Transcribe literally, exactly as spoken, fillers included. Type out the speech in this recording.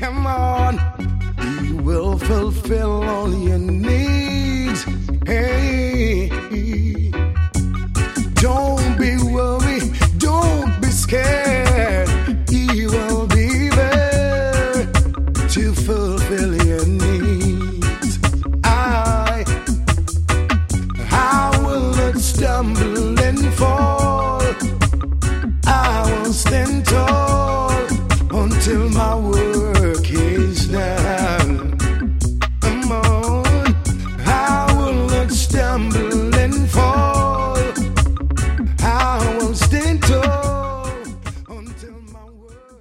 come on. He will fulfill all your needs. Hey, don't be worried, don't be scared. He will be there to fulfill your needs. I, I will not stumble and fall. I will stand tall until my word